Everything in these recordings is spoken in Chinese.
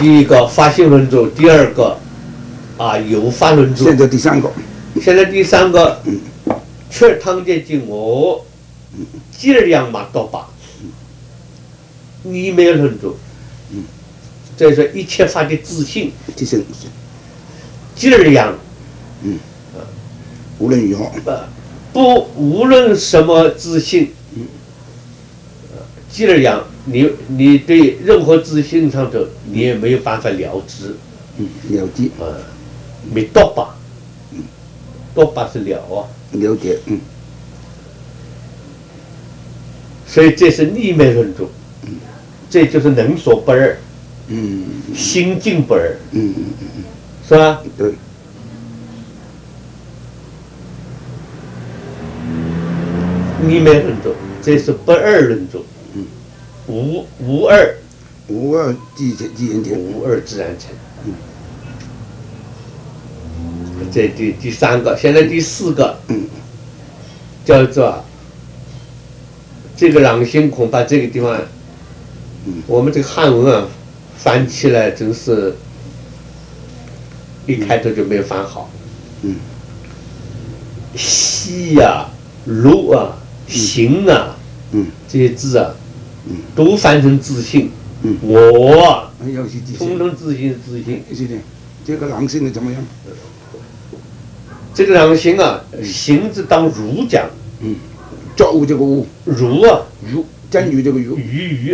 第一个发性论著，第二个有法论著。 现在第三个。 现在第三个，却汤节经我质量嘛多吧，你没有论著。这是一切法的自性。 自性。 质量。 无论如何。 无论什么自性。质量，你对任何自性上头，你也没有办法了知。 了解。 没多吧。多吧是了啊。 了解。 所以这是立昧论著。这就是能所不二。心境不二。是吧？ 对。 立昧论著，这是不二论著。无二。 无二自然成。 无二自然成。这第三个，现在第四个。叫做这个朗星，恐怕这个地方，我们这个汉文翻起来真是一开头就没有翻好。息如行这些字都翻成自性。我通通自性自性。 是的，这个朗星的怎么样？ 这个朗星行字当儒讲。 作物这个物。 儒儒，真儒这个儒。 儒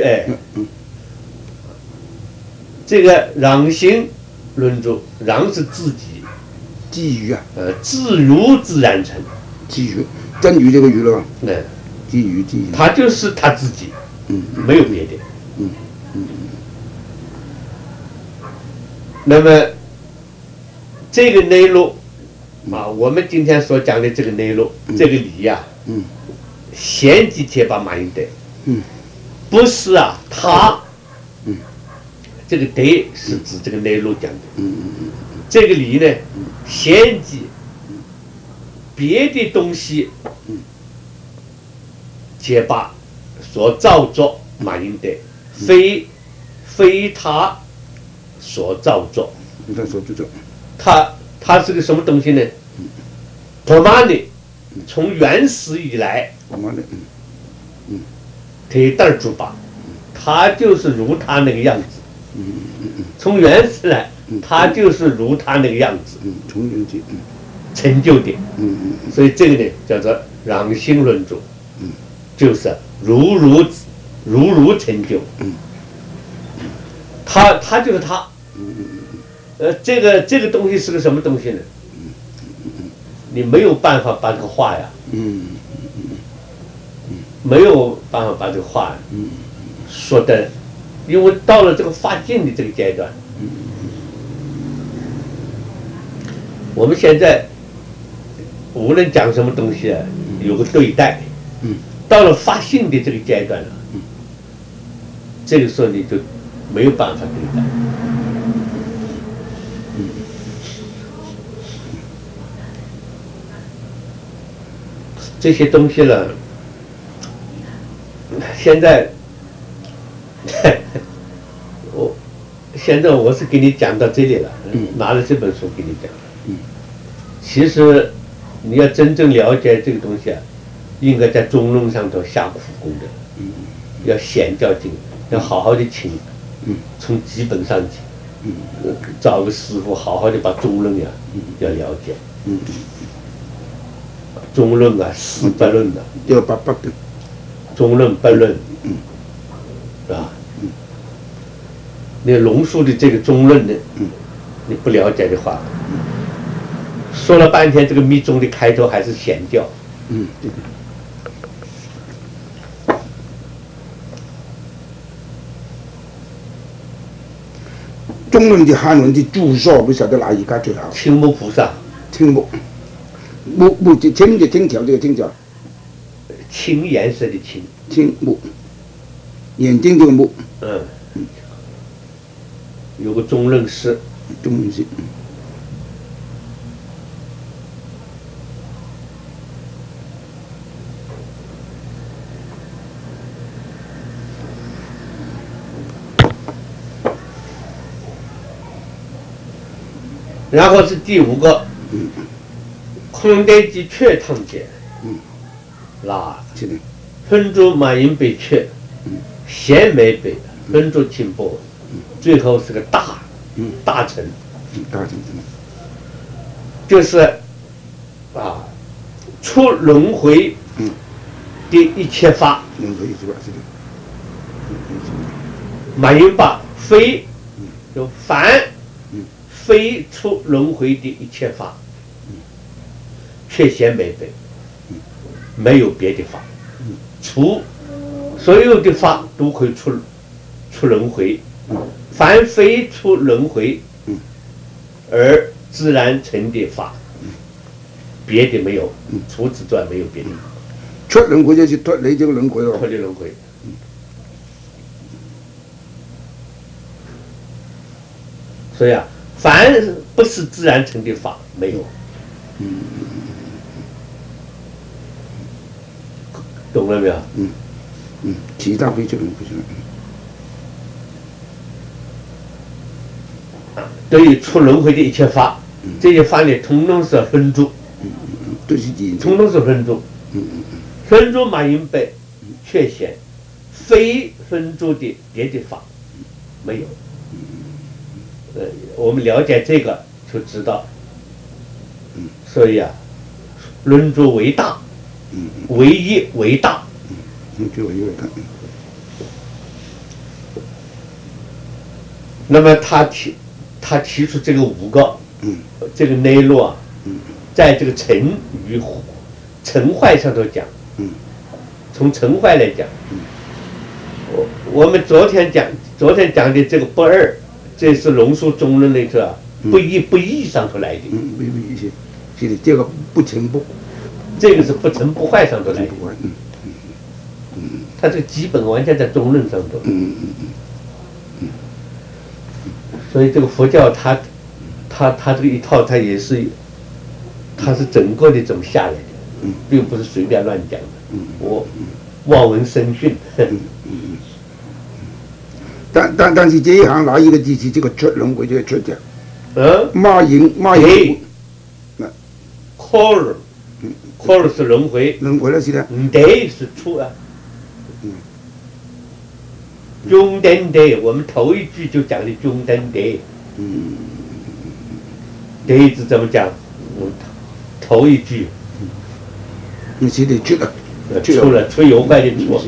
这个朗星论著，朗是自己。 自儒自儒自然成。 自儒，真儒这个儒了。自儒。 他就是他自己。没有别的。那么这个内陆我们今天所讲的这个内陆，这个理贤吉贴吧马应德。不是他。这个德是指这个内陆讲的。这个理呢，贤吉别的东西贴吧所造作马应德，非他所造作。他是个什么东西呢？婆妈呢？从原始以来，铁蛋猪吧，他就是如他那个样子。从原始来，他就是如他那个样子。成就的。所以这个呢，叫做朗星论著。就是如成就。他就是他。这个东西是个什么东西呢？你没有办法把这个话没有办法把这个话说的，因为到了这个发境的这个阶段，我们现在无论讲什么东西有个对待。到了发性的这个阶段了，这个时候你就没有办法对待。这些东西了，现在我是给你讲到这里了，拿了这本书给你讲。其实你要真正了解这个东西应该在中论上头下苦功的。要显教经，要好好的听。从基本上听。找个师傅好好的把中论要了解。中论四百论要八百的。 中论百论。是吧？你龙树的这个中论呢，你不了解的话，说了半天这个密宗的开头还是显教。 对。中论的汉文的注释不晓得哪一个最好？ 青木菩萨。 青木。木青的青条，这个青条。 青颜色的青。 青木。眼睛这个木。 有个中论师。 中论师。 然后是第5个，空代即确汤解，那分诸满盈北确，贤美北，分诸清波，最后是个大成，就是啊，出轮回的一切法，满盈吧，非就凡非出轮回的一切法，却显美北，没有别的法，除所有的法都可以出轮回，凡非出轮回而自然成的法，别的没有，除此之外没有别的。 出轮回就是脱离这个轮回了。 脱离轮回。所以啊，凡不是自然成的法，没有。懂了没有？ 其他非出轮回。 对于出轮回的一切法，这些法里统统是分诸，统统是分诸，分诸满盈北，确显非分诸的别的法，没有。我们了解这个就知道，所以啊，论诸为大，唯一为大，那么他提出这个5个，这个内容啊，在这个成与成坏上头讲，从成坏来讲，我们昨天讲的这个不二，这是龙树中论那个不异上头来的， 不异些，是的，这个不成不， 这个是不成不坏上头来的，它这个基本完全在中论上头，所以这个佛教它这个一套，它也是，它是整个的怎么下来的，并不是随便乱讲的，我望闻生讯。 但是这一行哪一个机器这个出轮回就要出掉？马盈 ，call 是轮回了是的 ，day 是出啊。中等day，我们头一句就讲的中等day。day 字怎么讲？头一句。 是的， 出有坏的出。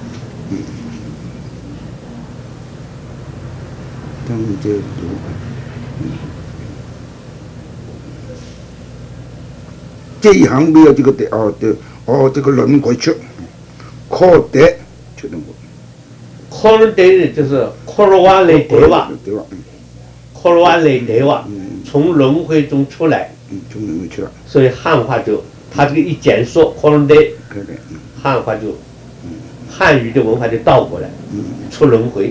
这一行没有这个的这个轮回出，靠得出轮回。 靠轮得就是靠了完来得哇，靠了完来得哇，从轮回中出来。 从轮回出来。所以汉话就他这个一简说靠轮得，汉话就汉语的文化就倒过来，出轮回。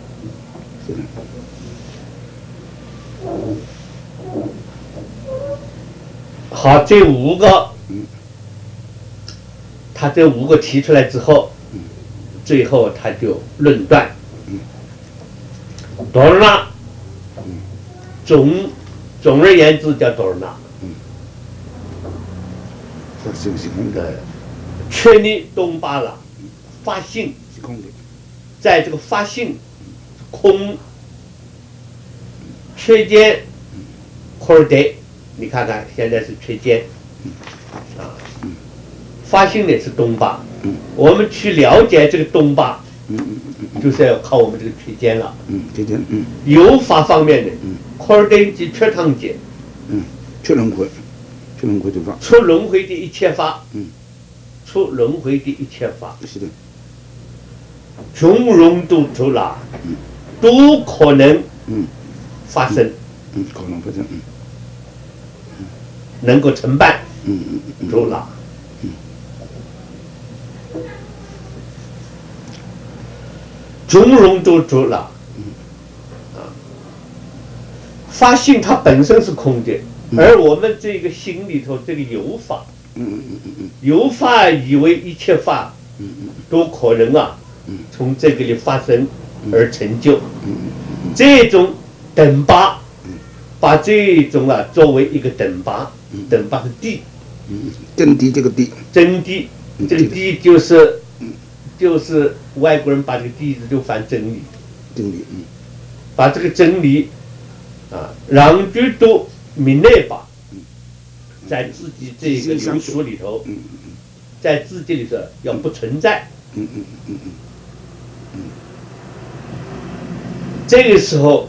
好，这5个，他这5个提出来之后，最后他就论断，多尔那，总而言之叫多尔那，确立东巴拉发性，在这个发性空缺间或者得。你看看，现在是缺间，发性的是东巴，我们去了解这个东巴，就是要靠我们这个缺间了。有法方面的，科尔登及缺汤解， 出轮回的法， 出轮回的一切法，出轮回的一切法， 是的， 种种都出来，都可能发生， 可能发生， 能够承办，出来。种种都出了，发性它本身是空的，而我们这个心里头这个有法，有法以为一切法都可能从这个里发生而成就，这种等巴把这种啊作为一个等把，等把是地， 真谛这个谛， 真谛，这个谛就是外国人把这个谛字就翻真理， 真理， 把这个真理啊，让居都明内把，在自己这个流俗里头，在自己里头要不存在，这个时候。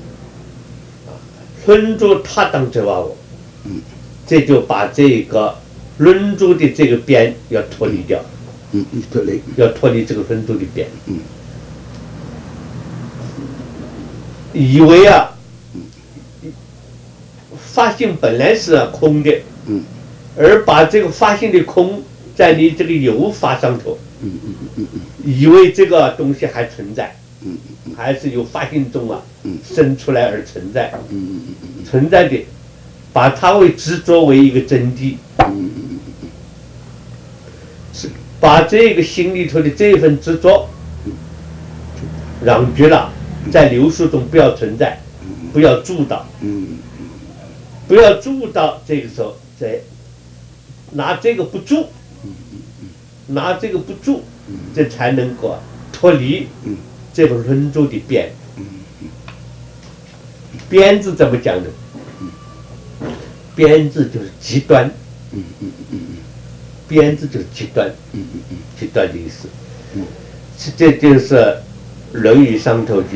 论著他当者哇我，这就把这个论著的这个边要脱离掉，要脱离这个论著的边，以为啊，发性本来是空的，而把这个发性的空在你这个有法上头，以为这个东西还存在。还是由发性中啊生出来而存在，存在的，把它为执着为一个真谛，把这个心里头的这份执着，让觉了，在流速中不要存在，不要住到，不要住到这个时候，再拿这个不住，拿这个不住，这才能够脱离。这个论著的边，边字怎么讲呢？边字就是极端，边字就是极端，极端的意思。这就是《论语》上头的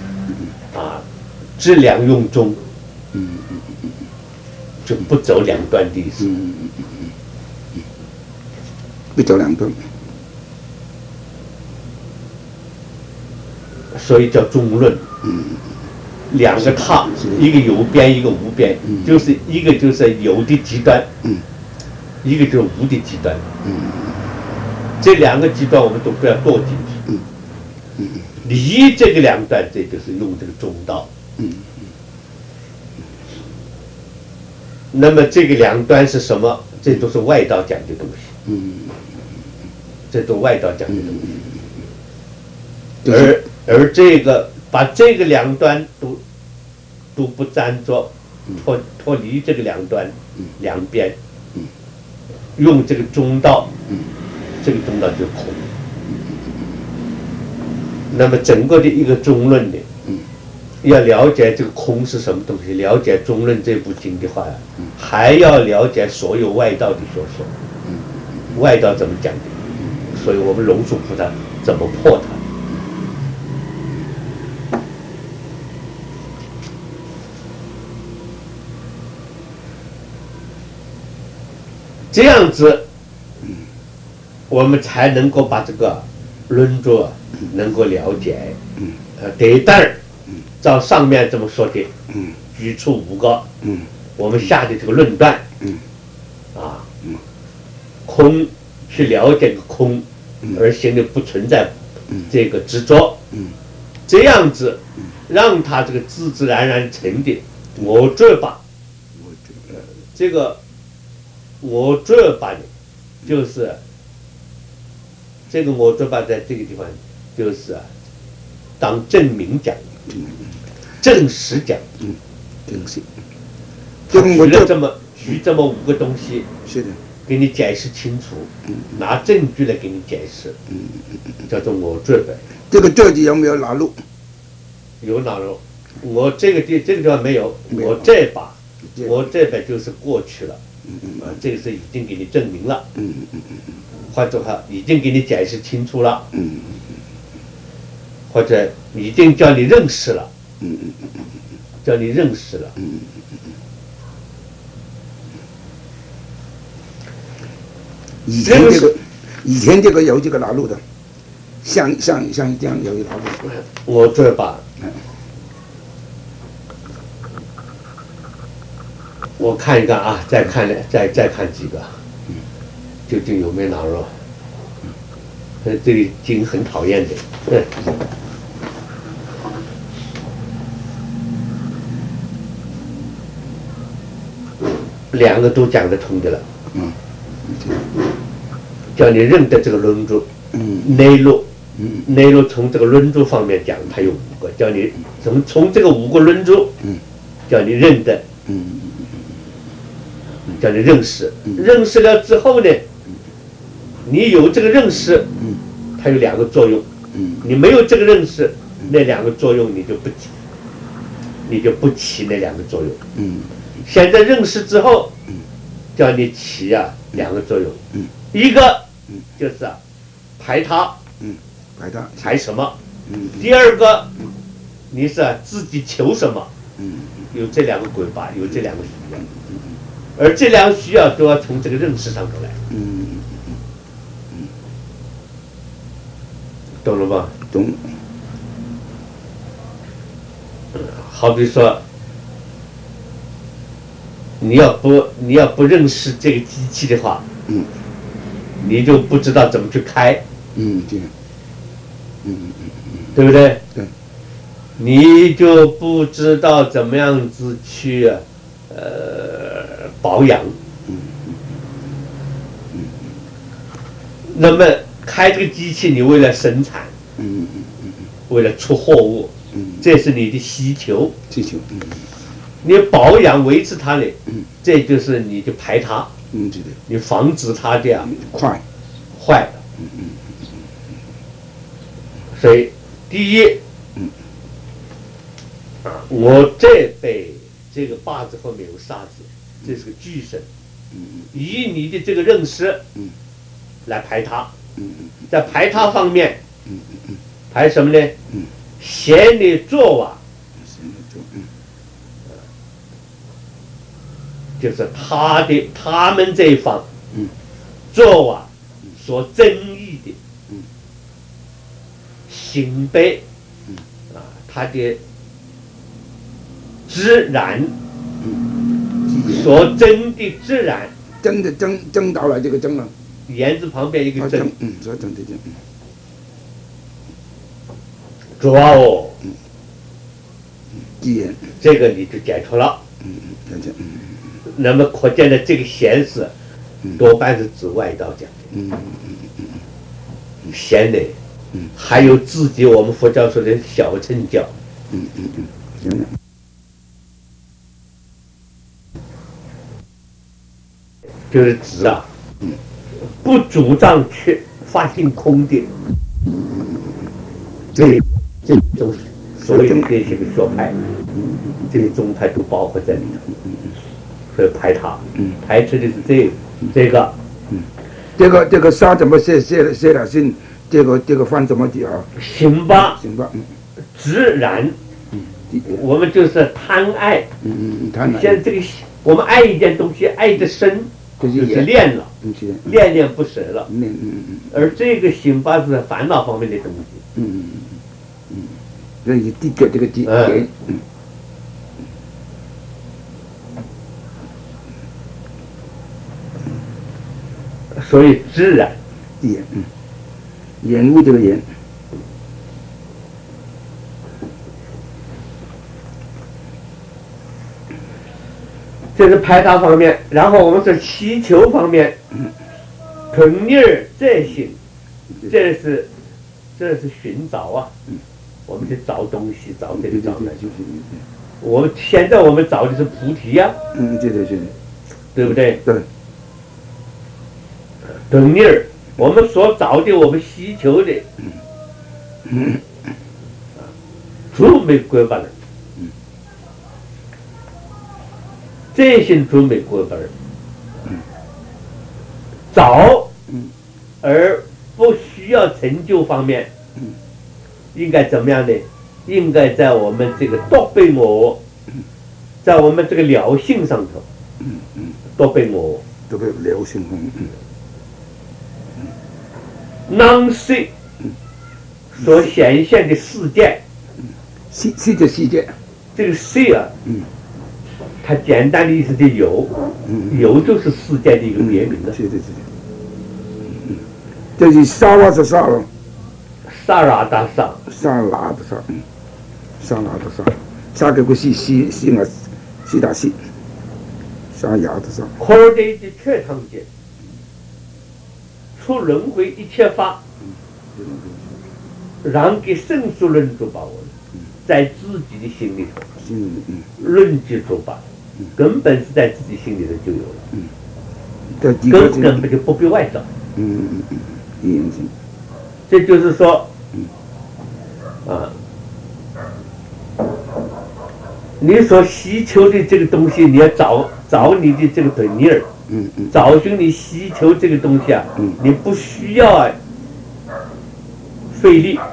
知两用中，就不走两端的意思。 不走两端。 所以叫中论，两个它，一个有边，一个无边，就是一个就是有的极端，一个就是无的极端，这两个极端我们都不要堕进去，离这个两端，这就是用这个中道，那么这个两端是什么？这都是外道讲的东西，这都外道讲的东西，而这个把这个两端都不沾着，脱离这个两端两边，用这个中道，这个中道就是空。那么整个的一个中论呢，要了解这个空是什么东西，了解中论这部经的话，还要了解所有外道的所说，外道怎么讲的，所以我们龙树菩萨怎么破它。这样子，我们才能够把这个论著能够了解。第一段照上面这么说的，举出5个，我们下的这个论断，空去了解个空，而心里不存在这个执着，这样子让他这个自自然然成的我执吧，这个。我执吧呢，就是这个我执吧，在这个地方就是当证明讲，证实讲， 证实。 举这么5个东西， 是的， 给你解释清楚，拿证据来给你解释，叫做我执吧。 这个这字有没有拿入？ 有拿入。我这个地方没有，我这把就是过去了。这个是已经给你证明了，或者话已经给你解释清楚了，或者已经叫你认识了，叫你认识了。 以前这个有这个拿入的，像这样有一拿入。 我这把。我看一看啊，再看几个，究竟有没有囊肉？这个经很讨厌的，2个都讲得通的了，叫你认得这个论著，内陆从这个论著方面讲，它有5个，叫你从这个5个论著， 叫你认得，叫你认识。认识了之后呢，你有这个认识，它有两个作用。你没有这个认识，那两个作用你就不起那两个作用。现在认识之后，叫你起两个作用。一个就是排他，排什么？第二个，你是自己求什么？有这两个轨吧，有这两个需要，而这两个需要都要从这个认识上头来。懂了吗？ 懂。 好比说，你要不认识这个机器的话，你就不知道怎么去开。 对。 对不对？ 对。 你就不知道怎么样子去保养。那么开这个机器，你为了生产，为了出货物，这是你的需求。你保养维持它呢，这就是你的排它。你防止它这样坏。所以，第一，我这辈这个八字后面有煞字，这是个巨神，以你的这个认识来排它。在排它方面，排什么呢？贤的作就是他们这一方作所争议的行悲他的自然所争的自然， 争到了这个争了， 言字旁边一个争， 所争的争， 主要这个你就解脱了。那么可见的这个贤是多半是指外道讲的。贤呢，还有自己我们佛教说的小乘教。就是指不主张去发性空的这种所有的这些个学派，这些宗派都包括在里头。所以排他，排斥的是这个。 这个杀怎么写了信？这个翻怎么讲？ 行吧，自然。我们就是贪爱。 贪爱。 现在这个我们爱一件东西，爱的深，就是恋了，恋不舍了。而这个行吧是烦恼方面的东西。 所以这个地。 所以自然， 言物这个言， 这是排他方面。然后我们说祈求方面，肯尼尔这行，这是寻找我们去找东西，找这个找那个。现在我们找的是菩提对不对？ 对。 肯尼尔，我们所找的，我们需求的，准备过半了。这些准备过半了。找，而不需要成就方面，应该怎么样呢？应该在我们这个多倍我，在我们这个疗性上头，多倍我， 这个疗性囊水所显现的世界， 世界， 这个水它简单的意思就有，有就是世界的一个别名的。 这是沙瓦是沙了， 沙拉达沙， 沙给个西大西，沙牙的沙。 科尔的确堂界。出轮回一切法，让给圣俗论主把握了。 在自己的心里头， 论即作罢，根本是在自己心里头就有了，根本就不必外找。这就是说，你所需求的这个东西，你要找你的这个本尼尔，找寻你需求这个东西啊，你不需要费力，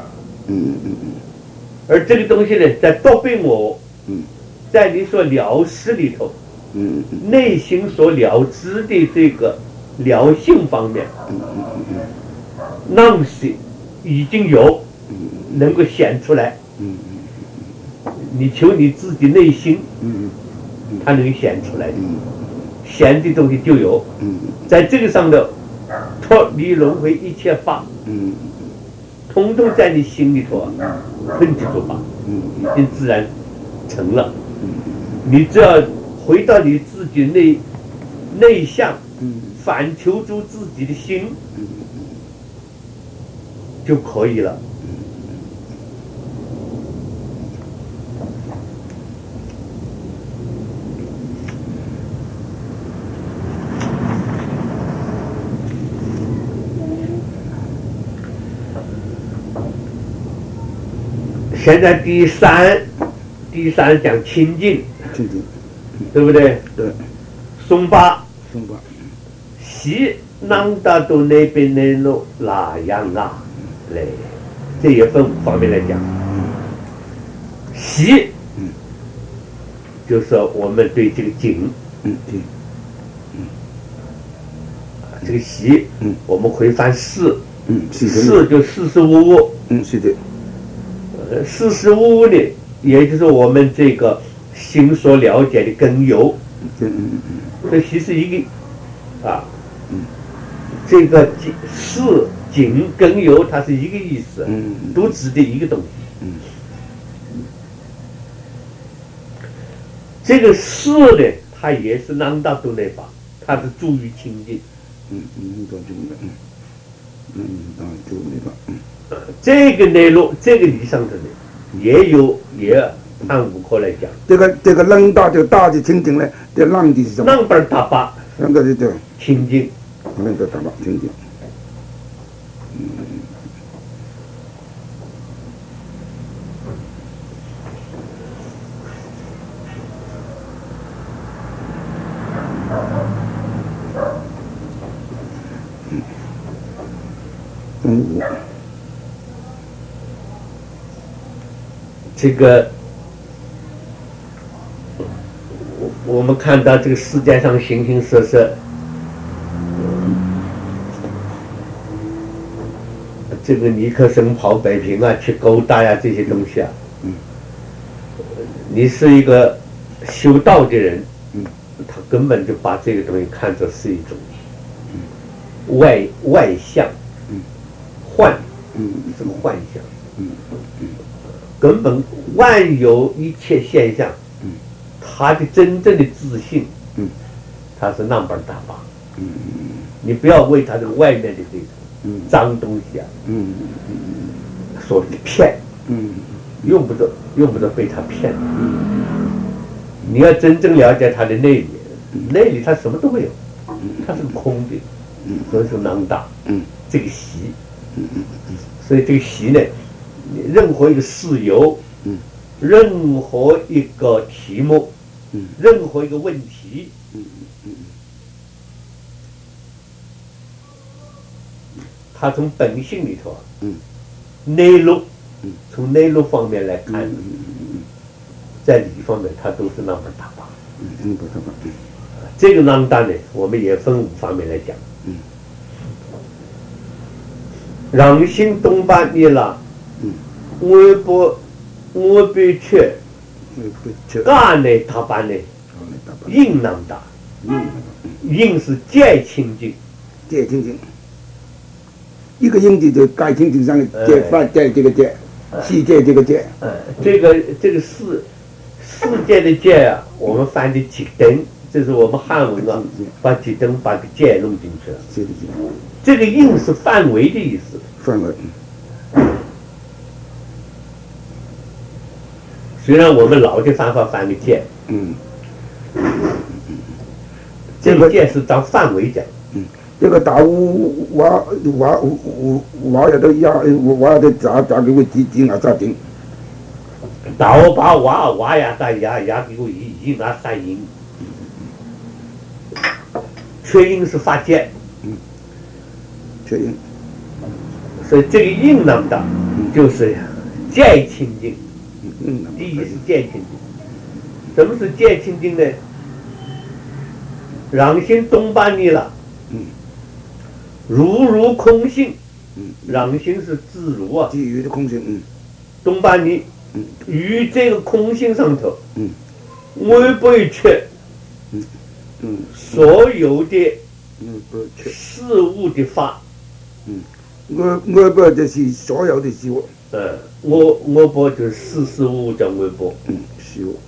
而这个东西呢，在多被我，在你所了识里头，内心所了知的这个了性方面，那是已经有能够显出来。你求你自己内心，它能显出来的，显的东西就有，在这个上头脱离轮回一切法，统统在你心里头分解作法，已经自然成了。你只要回到你自己内向，反求助自己的心就可以了。现在第三讲清净，对不对？ 对。 松巴，西南大都那边那路哪样啊？来，这也分5方面来讲。西，就是我们对这个景，这个西，我们会翻四，四就四事无物， 是的。 四事无物呢，也就是我们这个心所了解的根由，所以其实一个这个四景根由它是一个意思，都指的一个东西。这个四呢，它也是南大都内法，它是助于清净。这个内容，这个理上头呢，也按5科来讲。 这个冷大就大的清净呢，这浪的是什么？ 浪本大巴。 那个对。 清净。 冷的大巴清净。 这个我们看到这个世界上形形色色，这个尼克森跑北平啊，去勾搭呀，这些东西啊，你是一个修道的人，他根本就把这个东西看作是一种外相，这个幻象，根本万有一切现象，他的真正的自信，他是那么大把，你不要为他这个外面的这种脏东西啊，所骗，用不得被他骗，你要真正了解他的内里他什么都没有，他是个空的，所以说囊大，这个习，所以这个习呢，任何一个事由，任何一个题目，任何一个问题，它从本性里头内陆，从内陆方面来看，在理方面它都是那么大把。这个囊大呢，我们也分5方面来讲。让心东巴尼拉，我被却，嘎呢他巴呢，应囊大，应是戒清净， 戒清净。一个应的就戒清净上的戒，犯戒这个戒，细戒这个戒。 这个世界的戒啊，我们翻的几灯，这是我们汉文啊，把几灯把个戒弄进去了。这个应是范围的意思。 范围。 虽然我们老的方法翻个见，这个见是当范围讲。 这个大屋挖也都挖的咋给我几拿咋定？ 大屋把挖呀咋呀给我一拿三音，缺音是发见， 缺音， 所以这个音那么大，就是见清净。第一是见清净，什么是见清净呢？让心东般尼了，如空性，让心是自如啊， 基于的空性， 东般尼，于这个空性上头，我不会缺，所有的事物的法， 我不就是所有的事物， 我不就是事物叫我不， 事物，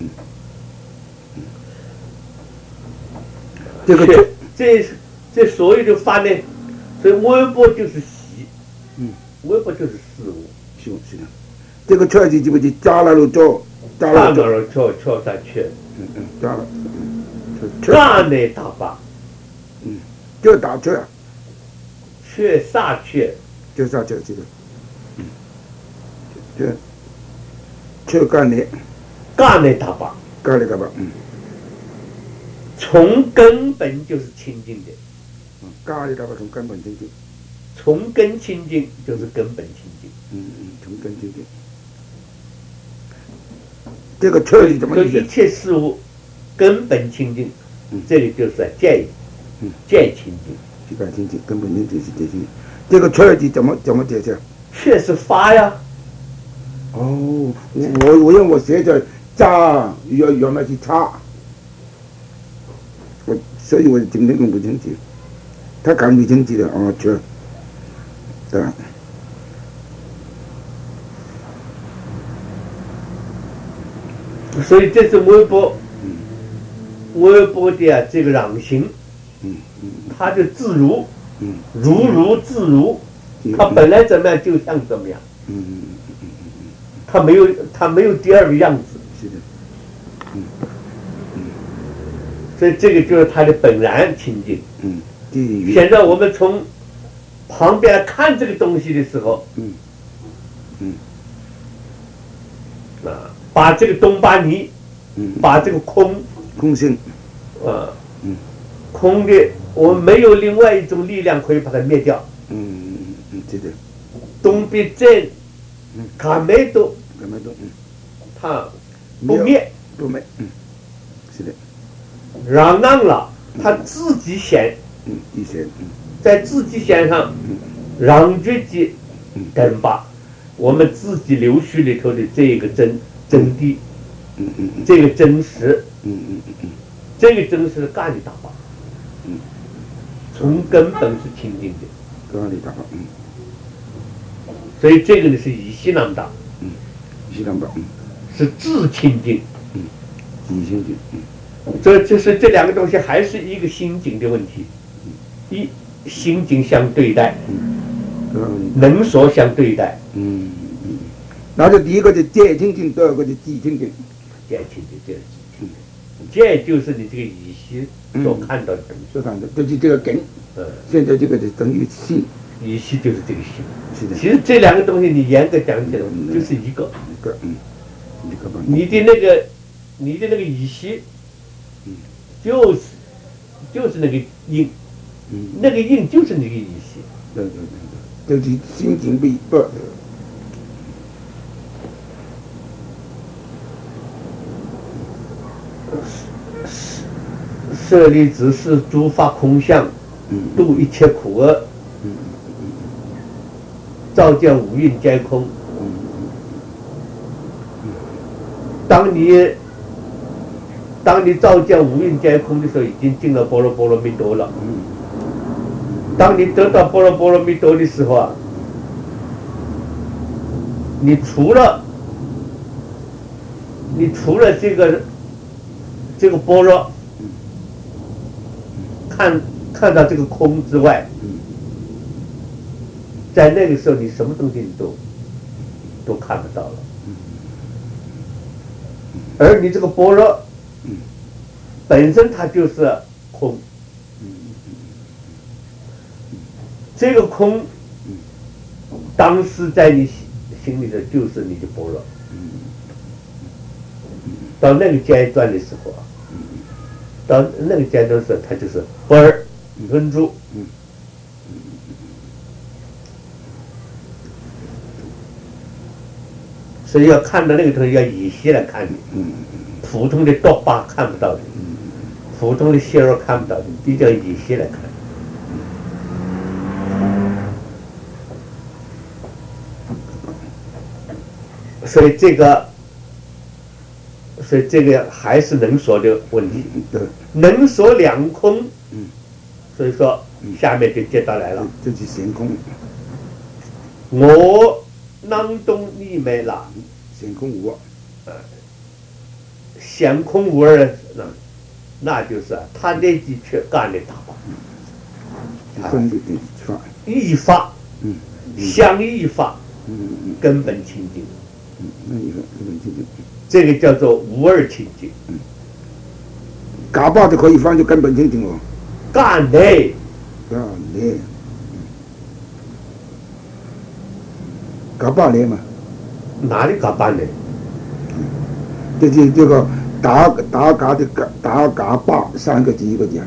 这所有的法呢，所以我不就是习，我不就是事物， 是的，这个缺字就不是加了做， 加了错上去， 加了， 那呢大法， 就打缺， 缺啥缺？ 就啥缺这个，缺干的， 干的大法， 干的干吧， 从根本就是清净的， 干的干吧从根本清净， 从根清净就是根本清净， 从根清净。这个彻底怎么理解？ 一切事物根本清净，这里就是见清净， 见清净，根本清净是见清净。这个彻底怎么解释？ 确实发呀。 哦，我用我写着扎原来是叉，所以我今天弄不清楚，他看不清楚的哦，确，对。 所以这是微波的这个让行，它就自如，如自如，它本来怎么样就像怎么样，它没有第二个样子， 是的， 所以这个就是它的本然清净。现在我们从旁边看这个东西的时候，把这个东巴尼，把这个空性， 空的，我们没有另外一种力量可以把它灭掉。 对的。 东边这，卡梅多，它不灭， 是的。 让让了，它自己显，在自己显上，让觉的根把，我们自己流续里头的这个真谛，这个真实，这个真实干的大法，从根本是清净的， 干的大法， 所以这个呢是以西南大， 西南大， 是自清净， 自清净， 就是这两个东西还是一个心境的问题，心境相对待，能所相对待， 那就第一个就见清净，第二个就自清净， 见清净就是自清净，见就是你这个以西所看到的东西， 所看到就是这个根，现在这个就等于心， 以西就是这个心， 是的。 其实这两个东西你严格讲起来就是一个，你的那个以西，就是那个印，那个印就是那个以西， 就是心境不。 舍利子是诸法空相，度一切苦厄，照见五蕴皆空。当你照见五蕴皆空的时候，已经进了般若波罗蜜多了。当你得到般若波罗蜜多的时候啊，你除了这个般若，看到这个空之外，在那个时候你什么东西你都看不到了。 而你这个般若，本身它就是空，这个空，当时在你心里头就是你的般若。到那个阶段的时候啊，到那个阶段时候，它就是不二论住。所以要看到那个东西，要依稀来看的。普通的刀疤看不到的，普通的血肉看不到的，比较依稀来看。所以这个还是能说的问题。能说两空。所以说下面就接到来了。 这是显空。 我囊中你没拿。 显空无二。 显空无二的那就是他那几缺干的大法。一法。相一法。根本清净。这个叫做无二清净。 嘎巴就可以放就根本清净哦。 干内。 嘎巴内嘛？ 哪里嘎巴内？ 这个打嘎的打嘎巴三个字一个字。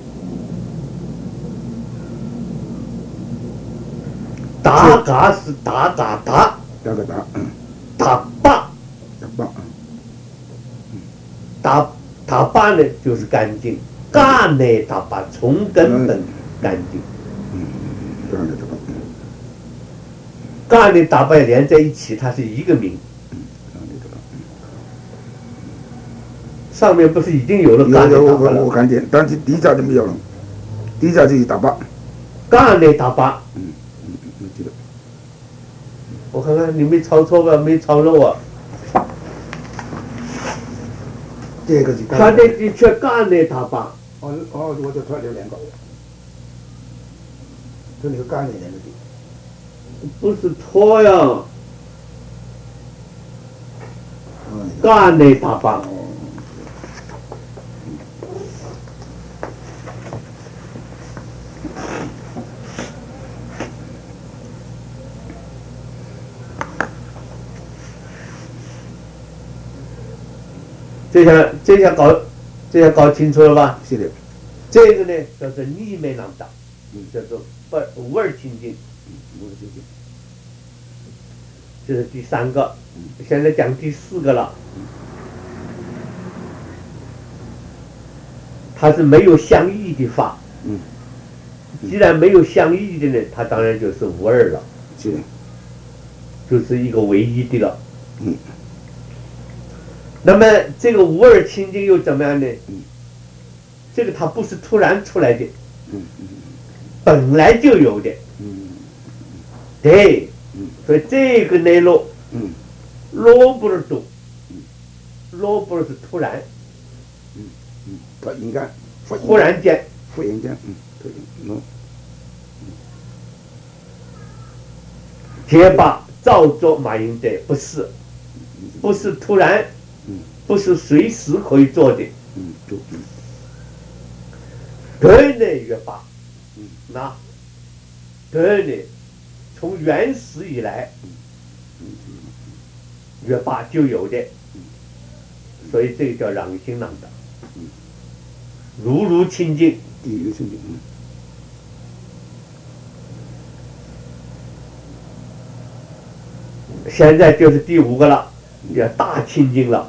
打嘎是打嘎打。 打个打。 打巴。打巴呢就是干净，嘎呢打巴从根本干净。嘎呢打巴连在一起，它是一个名。上面不是已经有了嘎呢打巴了？ 我看见，但是底下就没有了，底下就是打巴。 嘎呢打巴。我看看你没抄错吧？没抄漏啊。 这个是他的确干呢打巴。 我就错了两个。就那个干呢两个字。 不是错呀。干呢打巴。这下搞清楚了吧？ 是的。 这个呢叫做逆昧囊达，叫做无二清净。这是第三个。现在讲第四个了。它是没有相异的法。既然没有相异的呢，它当然就是无二了。 是的。 就是一个唯一的了。那么这个无二清净又怎么样呢？这个它不是突然出来的，本来就有的。对。所以这个内容，罗不是多，罗不是突然。 它应该忽然间。 忽然间， 结巴造作马应德不是突然。不是随时可以做的。对呢，越巴。那对呢，从原始以来，越巴就有的。所以这个叫朗心朗的，如清净。现在就是第五个了，叫大清净了。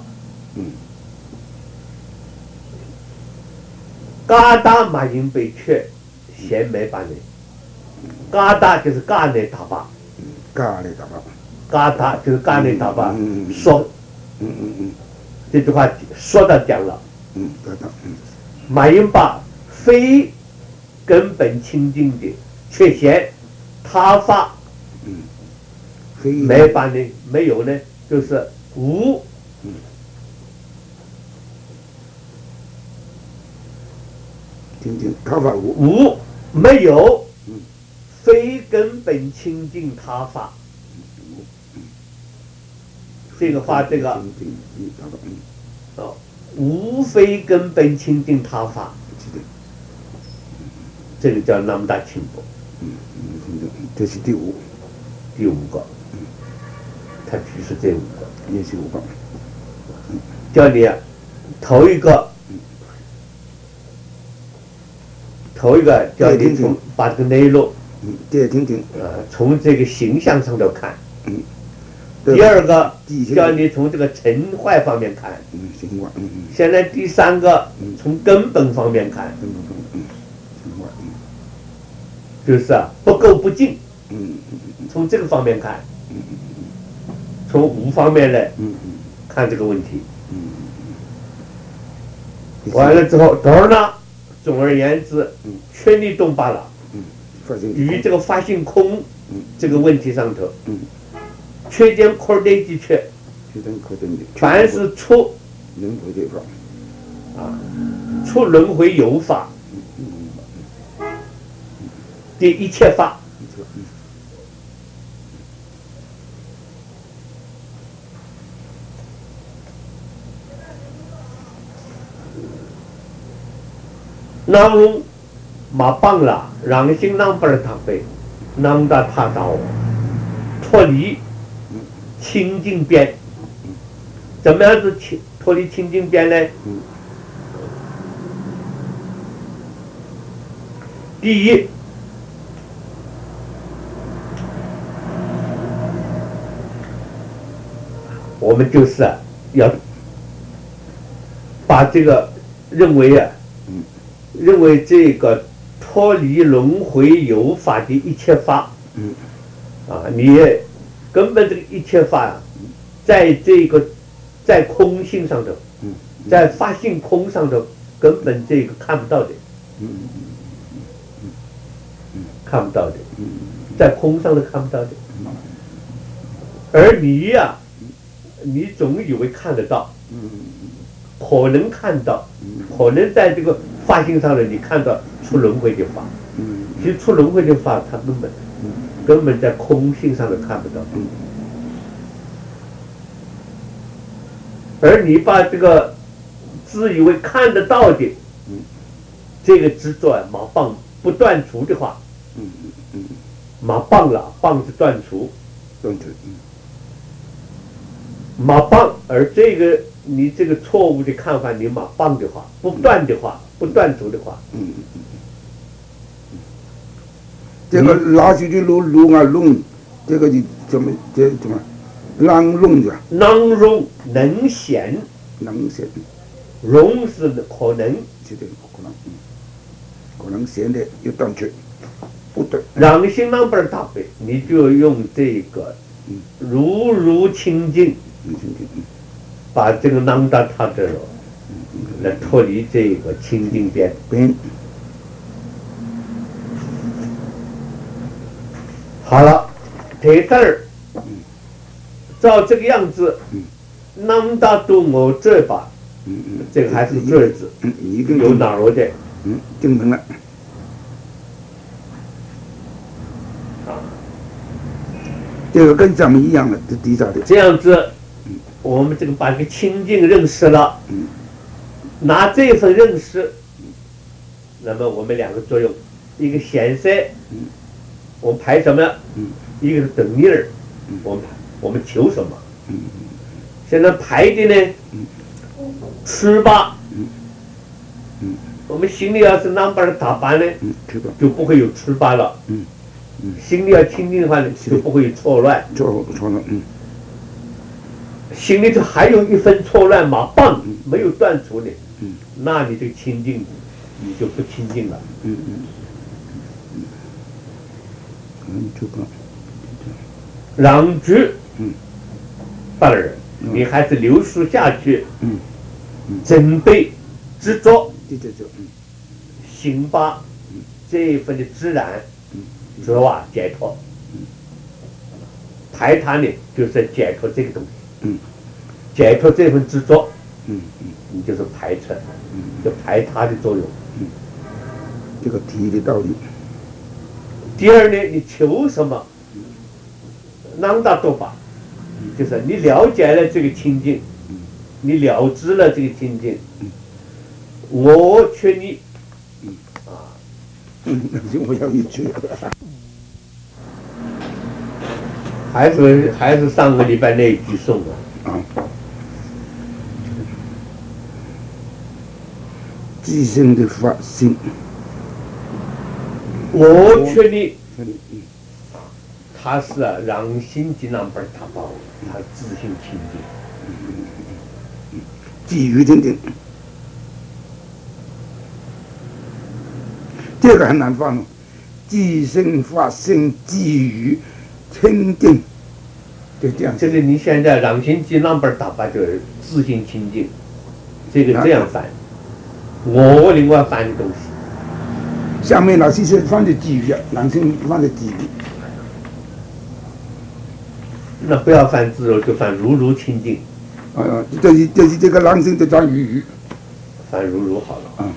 嘎达马因被却贤没把人，嘎达就是嘎内打巴，嘎达就是嘎内打巴。说，这句话说到讲了。马因巴非根本清净的，却嫌他法。没把呢，没有呢，就是无。 他法无没有，非根本清净他法。 无非根本清净他法，这个叫那么大清薄。 这是第五个，他提出这5个， 也是5个。 叫你头一个叫你把这个内容，从这个形象上头看。第二个叫你从这个成坏方面看。现在第3个从根本方面看。就是不垢不净。从这个方面看。从5方面来看这个问题。完了之后，这儿呢，总而言之，确立动罢了。与这个发性空这个问题上头，缺见扩内的缺，凡是出出轮回有法的一切法，当中马棒了，让心让不了他背，让他他到脱离清净边。怎么样子脱离清净边呢？第一，我们就是要把这个认为这个脱离轮回有法的一切法，你根本这个一切法，在这个在空性上头，在发性空上头，根本这个看不到的，看不到的，在空上头看不到的，而你呀，你总以为看得到，可能看到，可能在这个发性上的你看到出轮回的法，其实出轮回的法，它根本在空性上的看不到。而你把这个自以为看得到的这个执着马棒不断除的话，马棒了，棒是断除，马棒，而这个你这个错误的看法，你马棒的话，不断的话，不断除的话， 这个拉出去弄啊弄，这个就怎么让弄的？ 能容能显，容是可能， 可能显的有断绝，不对。 让心能不是大悲，你就用这个如清净，把这个能到他这了，来脱离这个清净边。好了，这字儿照这个样子，能达到我这把，这个还是这字，有哪儿的？ 正常了。这个跟咱们一样的，是底下的。 这样子，我们这个把这个清净认识了，拿这份认识，那么我们2个作用，一个显色，我们排什么？一个是等尼儿，我们求什么？现在排的呢，吃吧。我们心里要是能把它打扮呢，就不会有吃吧了。心里要清净的话呢，就不会有错乱。心里头还有一分错乱马棒没有断除的，那你这个清净，你就不清净了。让局把人，你还是流输下去，准备执着，行吧，这一份的自然，知道吧？解脱，排他呢，就是解脱这个东西，解脱这份执着，你就是排斥，就排他的作用， 这个提的道理。 第二呢，你求什么？囊达多巴，就是你了解了这个清净， 你了知了这个清净，我劝你， 我要你去。 还是上个礼拜那一句颂啊。 即生的发心， 我劝你，他是让心尽量不打包，他自信清净， 基于定定，这个很难放。即生发心，基于清净，就这样。 这个你现在让心尽量不打包就是自信清净，这个这样翻。我另外翻的东西， 下面老师是放在基于，让心放在基于。 那不要翻自柔，就翻如如清净。 就是这个让心的转于， 翻如如好了。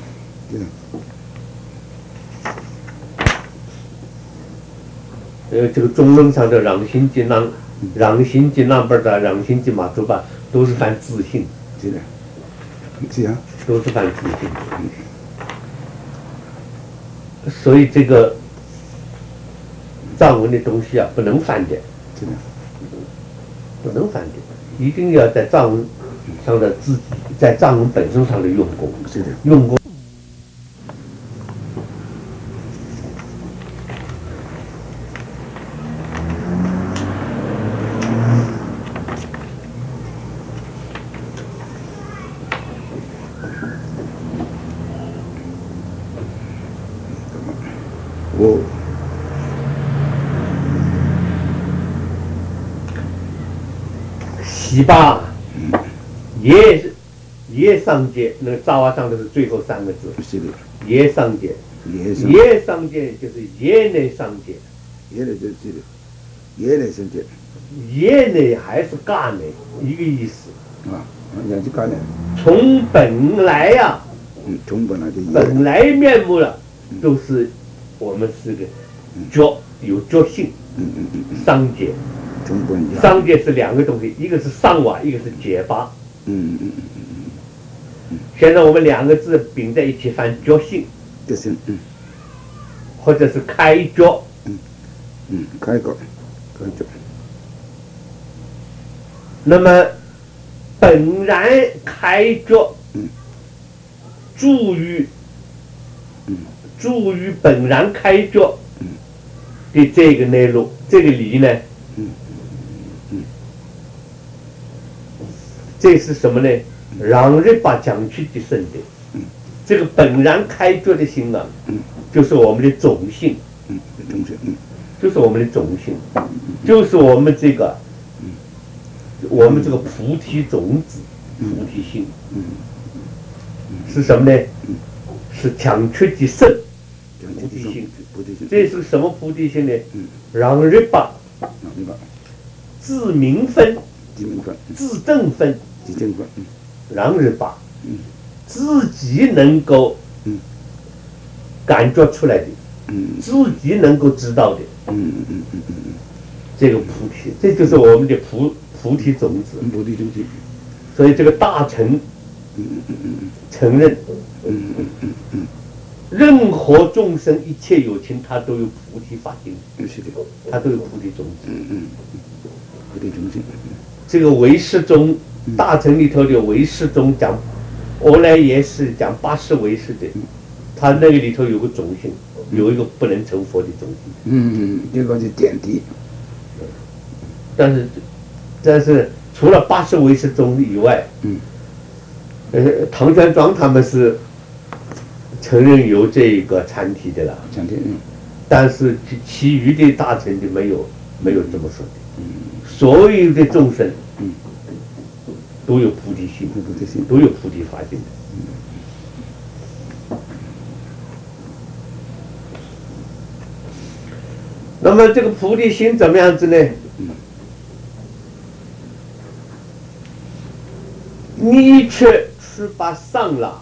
这个中文上的让心尽量不的让心尽马祖吧，都是翻自信。 是的，是啊。 都是翻自信，所以这个藏文的东西啊，不能翻的，不能翻的，一定要在藏文上的自己，在藏文本身上的用功， 是的， 用功。西巴耶上界，那个扎瓦上的是最后3个字。 是的。 耶上界，耶上界就是耶内上界。 耶内就是的，耶内上界。 耶内还是嘎内一个意思。 也是嘎内。 从本来呀， 从本来的本来面目了，都是我们是个觉有觉性。上界。上界是2个东西，一个是上瓦，一个是解巴。现在我们2个字并在一起翻觉性，或者是开觉。 开觉。 那么本然开觉，助于本然开觉的这个内容，这个理呢？这是什么呢？让人把讲去的生的，这个本然开觉的心啊，就是我们的种性，就是我们的种性，就是我们这个菩提种子，菩提心，是什么呢？是讲去的生菩提心。这是什么菩提心呢？让人把自明分、自正分。让人把自己能够感觉出来的，自己能够知道的，这个菩提，这就是我们的菩提种子。所以这个大乘承认，任何众生一切有情，他都有菩提法性，他都有菩提种子。菩提种子。这个唯识宗。大乘里头的唯识中讲，欧莱耶是讲80唯识的，他那个里头有个种性，有一个不能成佛的种性。 这个是点题。 但是除了80唯识中以外，唐玄奘他们是承认有这个禅体的了。但是其余的大乘就没有这么说的。所有的众生。都有菩提心，都有菩提法性的。那么这个菩提心怎么样子呢？你却是把上了，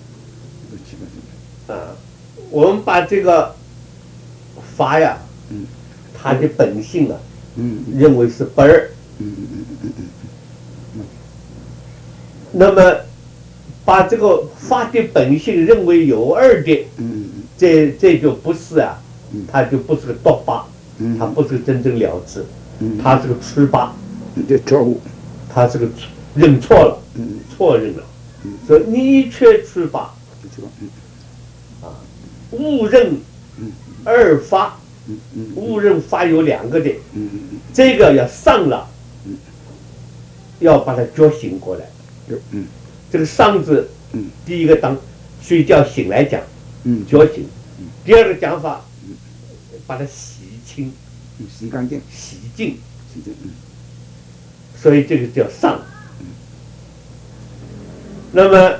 我们把这个法呀，它的本性啊，认为是本儿。 那么把这个法的本性认为有二的，这就不是啊，它就不是个夺法，它不是个真正了知，它是个出法， 这错误， 它是个认错了，错认了，所以逆却出法，误认二法，误认法有两个的，这个要上了，要把它觉醒过来。这个上字，第一个当睡觉醒来讲，觉醒；第二个讲法，把它洗清、 洗干净、 洗净。 洗净。 所以这个叫上。那么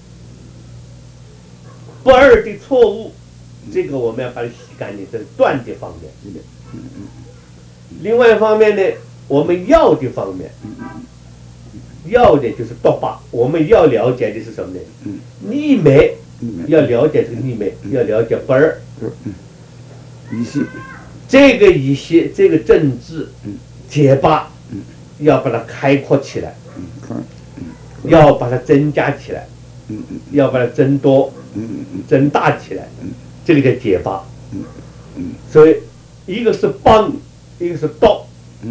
不二的错误，这个我们要把它洗干净，这是断的方面。另外一方面呢，我们要的方面，要的就是夺法。我们要了解的是什么呢？逆昧，要了解这个逆昧，要了解不二。 疑心， 这个疑心，这个政治解巴，要把它开阔起来，要把它增加起来，要把它增多、增大起来，这个叫解巴。所以一个是帮，一个是道，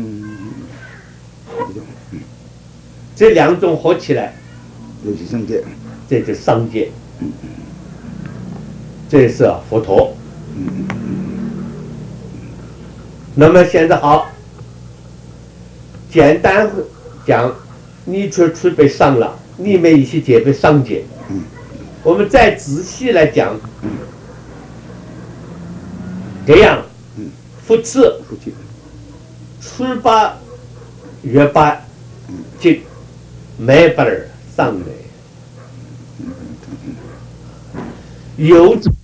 这两种合起来， 就是圣界， 这就是商界，这是佛陀。那么现在好，简单讲，逆却出被上了，逆昧一些解被上解。我们再仔细来讲，这样，复次，初八、月八，即没本上来，有